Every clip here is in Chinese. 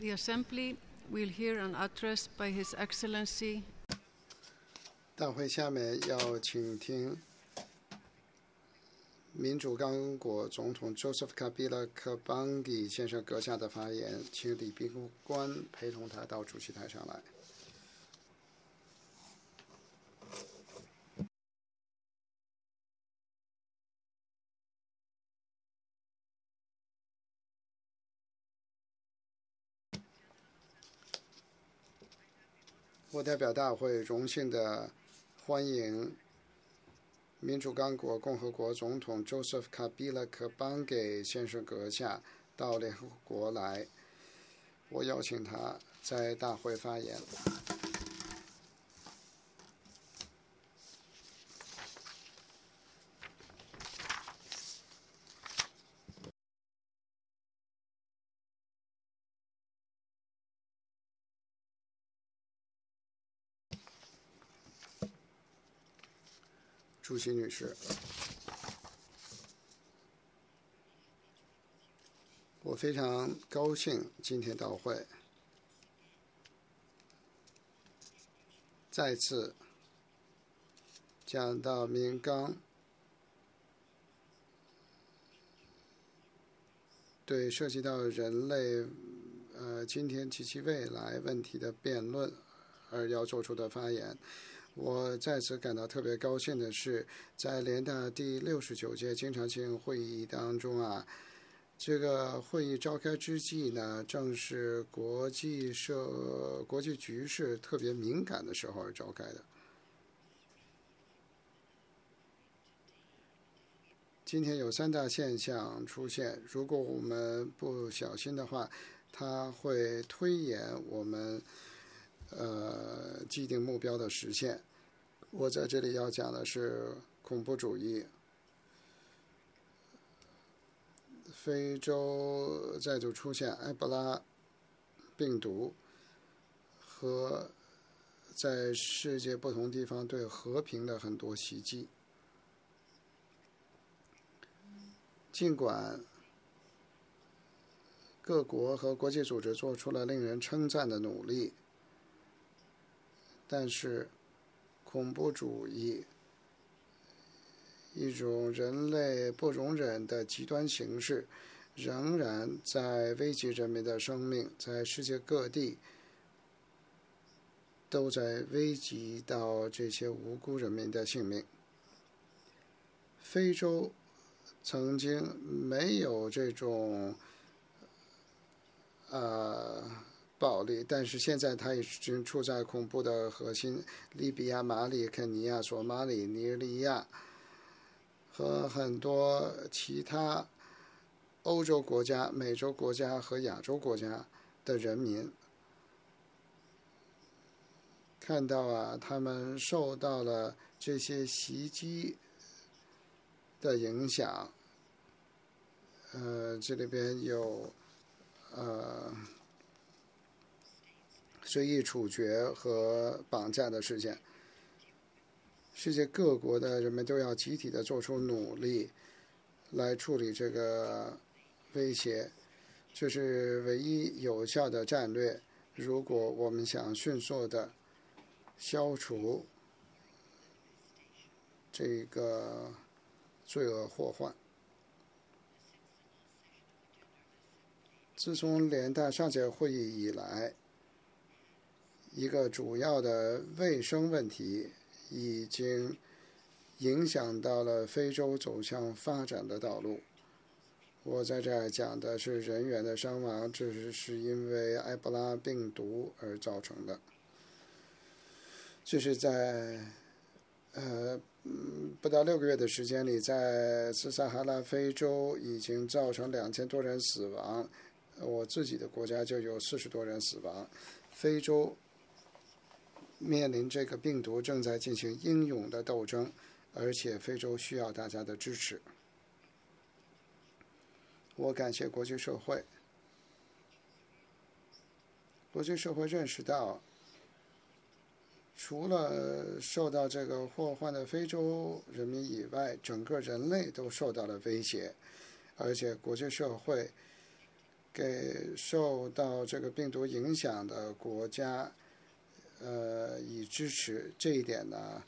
The Assembly will hear an address by His Excellency. 大会下面要请听民主刚果总统 Joseph Kabila Kabange 先生阁下的发言，请礼宾官陪同他到主席台上来。我代表大会荣幸地欢迎民主刚果共和国总统 Joseph Kabila Kabange 先生阁下到联合国来，我邀请他在大会发言。主席女士，我非常高兴今天到会，再次讲到民刚对涉及到人类今天及其未来问题的辩论而要做出的发言。我在此感到特别高兴的是，在联大第69届经常性会议当中这个会议召开之际呢，正是国际局势特别敏感的时候而召开的。今天有3大现象出现，如果我们不小心的话，它会推延我们既定目标的实现。我在这里要讲的是恐怖主义，非洲再度出现埃博拉病毒和在世界不同地方对和平的很多袭击。尽管各国和国际组织做出了令人称赞的努力，但是恐怖主义，一种人类不容忍的极端形式，仍然在危及人民的生命，在世界各地都在危及到这些无辜人民的性命。非洲曾经没有这种暴力，但是现在它已经处在恐怖的核心。利比亚、马里、肯尼亚、索马里、尼日利亚和很多其他欧洲国家、美洲国家和亚洲国家的人民看到他们受到了这些袭击的影响。这里边有随意处决和绑架的事件。世界各国的人们都要集体的做出努力来处理这个威胁，这是唯一有效的战略。如果我们想迅速的消除这个罪恶祸患。自从联大上届会议以来，一个主要的卫生问题已经影响到了非洲走向发展的道路。我在这儿讲的是人员的伤亡，这是因为埃博拉病毒而造成的。这是在不到6个月的时间里，在斯撒哈拉非洲已经造成2000多人死亡，我自己的国家就有40多人死亡。非洲面临这个病毒正在进行英勇的斗争，而且非洲需要大家的支持。我感谢国际社会，国际社会认识到，除了受到这个祸患的非洲人民以外，整个人类都受到了威胁，而且国际社会给受到这个病毒影响的国家以支持，这一点呢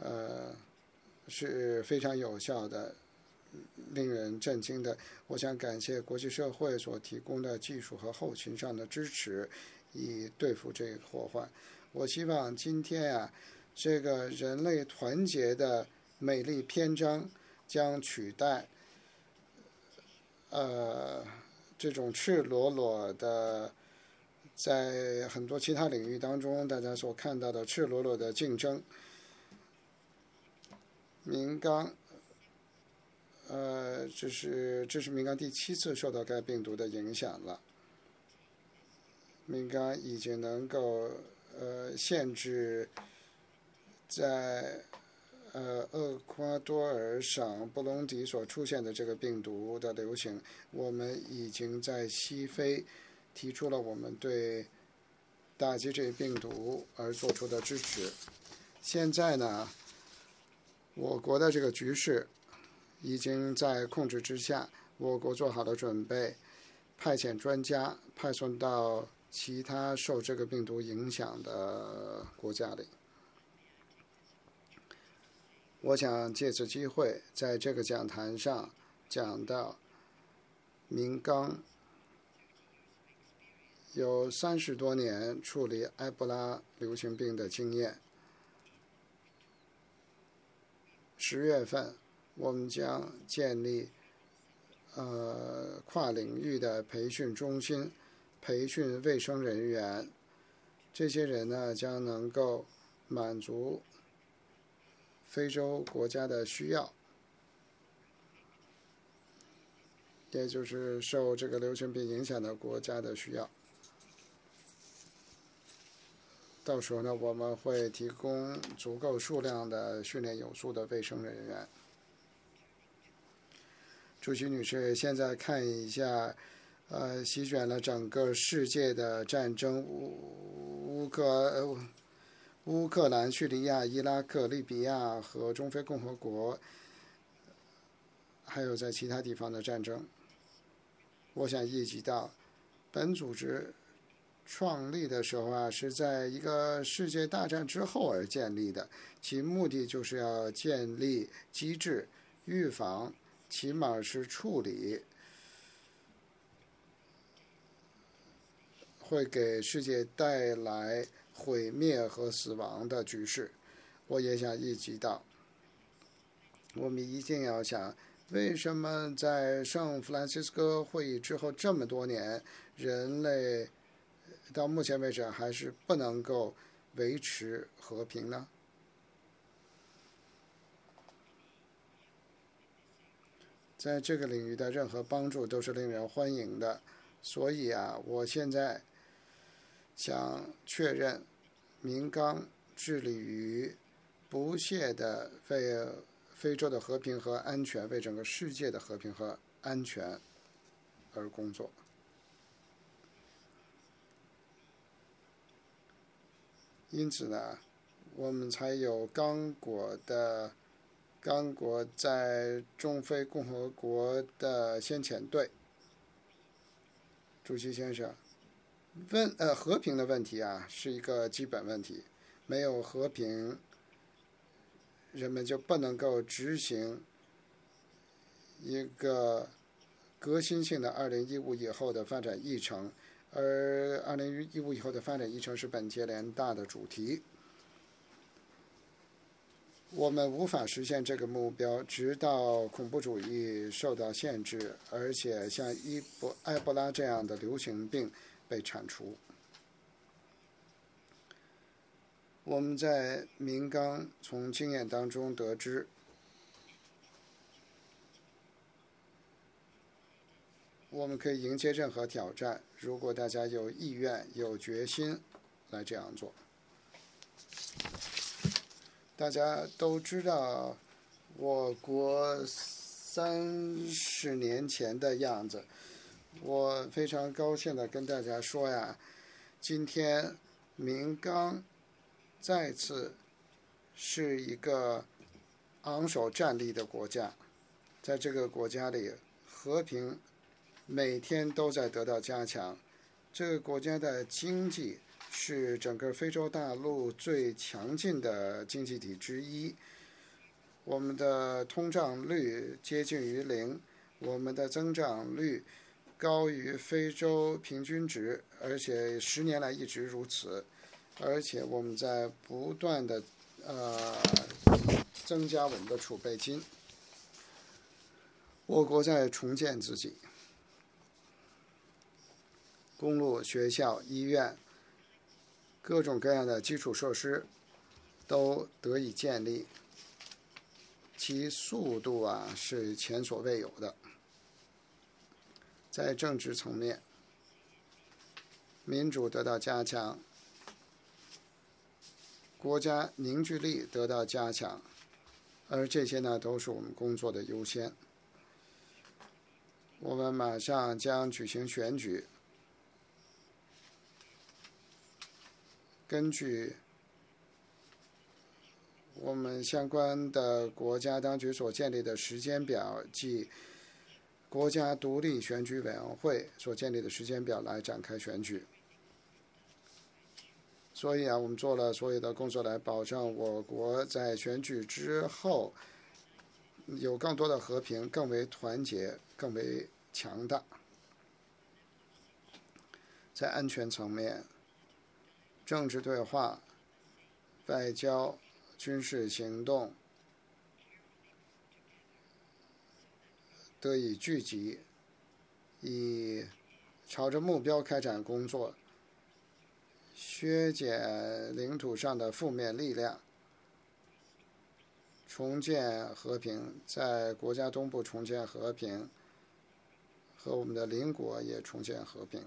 是非常有效的，令人震惊的。我想感谢国际社会所提供的技术和后勤上的支持，以对付这个祸患。我希望今天这个人类团结的美丽篇章将取代这种赤裸裸的，在很多其他领域当中大家所看到的赤裸裸的竞争。明刚这是明刚第7次受到该病毒的影响了。明刚已经能够限制在厄瓜多尔省布隆迪所出现的这个病毒的流行。我们已经在西非提出了我们对打击这一病毒而做出的支持。现在呢，我国的这个局势已经在控制之下，我国做好了准备，派遣专家派送到其他受这个病毒影响的国家里。我想借此机会在这个讲坛上讲到明刚有30多年处理埃博拉流行病的经验。10月份我们将建立跨领域的培训中心，培训卫生人员。这些人呢将能够满足非洲国家的需要，也就是受这个流行病影响的国家的需要。到时候呢，我们会提供足够数量的训练有素的卫生人员。主席女士，现在看一下席卷了整个世界的战争，乌克兰、叙利亚、伊拉克、利比亚和中非共和国，还有在其他地方的战争。我想意识到，本组织创立的时候是在一个世界大战之后而建立的，其目的就是要建立机制，预防，起码是处理会给世界带来毁灭和死亡的局势。我也想意识到，我们一定要想，为什么在圣弗兰西斯科会议之后这么多年，人类到目前为止还是不能够维持和平呢？在这个领域的任何帮助都是令人欢迎的，所以我现在想确认，明刚致力于不懈地为非洲的和平和安全，为整个世界的和平和安全而工作。因此呢，我们才有刚果在中非共和国的先遣队。主席先生，和平的问题是一个基本问题，没有和平，人们就不能够执行一个革新性的2015以后的发展议程，而2015以后的发展议程是本届联大的主题。我们无法实现这个目标，直到恐怖主义受到限制，而且像埃博拉这样的流行病被铲除。我们在明刚从经验当中得知，我们可以迎接任何挑战，如果大家有意愿、有决心来这样做。大家都知道我国30年前的样子，我非常高兴地跟大家说今天明刚再次是一个昂首站立的国家，在这个国家里，和平每天都在得到加强。这个国家的经济是整个非洲大陆最强劲的经济体之一，我们的通胀率接近于零，我们的增长率高于非洲平均值，而且10年来一直如此，而且我们在不断的增加我们的储备金。我国在重建自己，公路、学校、医院，各种各样的基础设施都得以建立，其速度是前所未有的。在政治层面，民主得到加强，国家凝聚力得到加强，而这些呢都是我们工作的优先。我们马上将举行选举，根据我们相关的国家当局所建立的时间表，即国家独立选举委员会所建立的时间表来展开选举。所以我们做了所有的工作来保障我国在选举之后有更多的和平，更为团结，更为强大。在安全层面，政治对话、外交、军事行动得以聚集，以朝着目标开展工作，削减领土上的负面力量，重建和平，在国家东部重建和平，和我们的邻国也重建和平。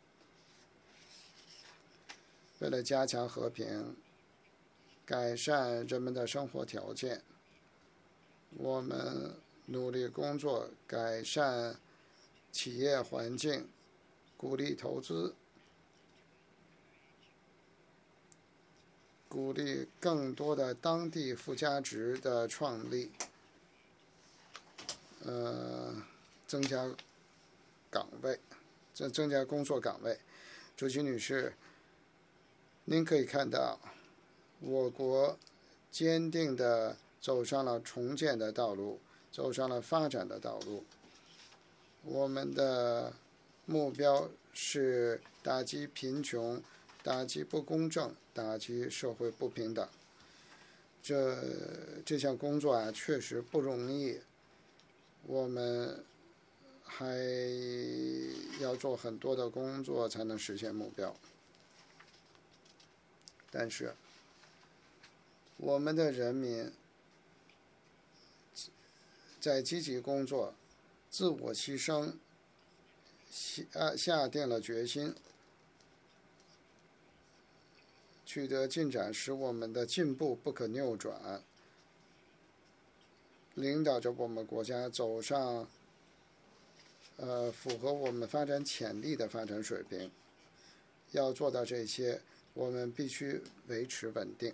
为了加强和平，改善人们的生活条件，我们努力工作，改善企业环境，鼓励投资，鼓励更多的当地附加值的创立，增加岗位，增加工作岗位。主席女士，您可以看到，我国坚定地走上了重建的道路，走上了发展的道路。我们的目标是打击贫穷，打击不公正，打击社会不平等。这项工作确实不容易，我们还要做很多的工作才能实现目标。但是我们的人民在积极工作，自我牺牲，下定了决心，取得进展，使我们的进步不可扭转，领导着我们国家走上符合我们发展潜力的发展水平。要做到这些，我们必须维持稳定。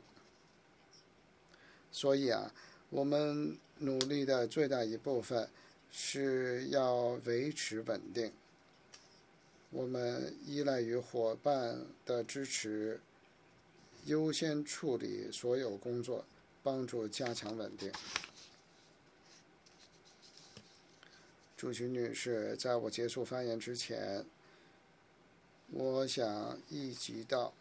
所以我们努力的最大一部分是要维持稳定。我们依赖于伙伴的支持，优先处理所有工作，帮助加强稳定。主席女士，在我结束发言之前，我想一及到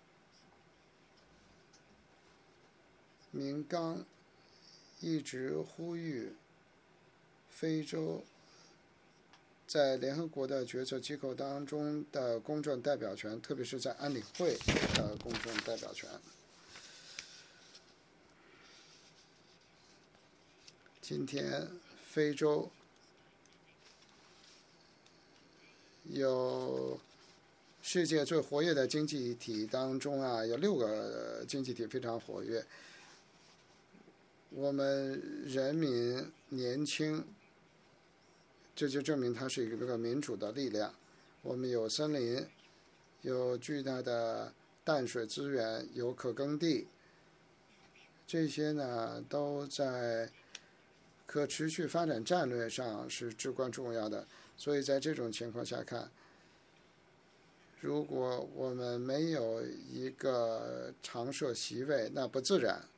明刚一直呼吁非洲在联合国的决策机构当中的公正代表权，特别是在安理会的公正代表权。今天非洲有世界最活跃的经济体当中有6个经济体非常活跃。我们人民年轻，这就证明它是一个民主的力量。我们有森林，有巨大的淡水资源，有可耕地，这些呢都在可持续发展战略上是至关重要的。 所以在这种情况下看，如果我们没有一个常设席位，那不自然。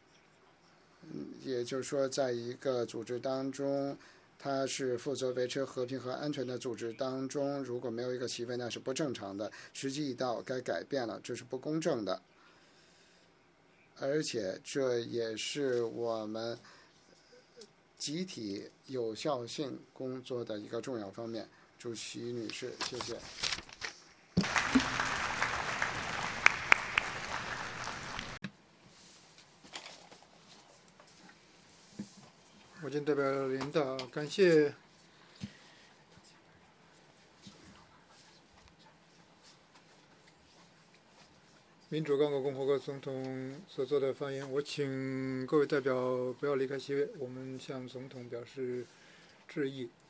也就是说，在一个组织当中，它是负责维持和平和安全的组织当中，如果没有一个席位，那是不正常的。时机一到，该改变了，这是不公正的。而且这也是我们集体有效性工作的一个重要方面。主席女士，谢谢。 我谨代表领导感谢民主刚果共和国总统所做的发言。我请各位代表不要离开席位，我们向总统表示致意。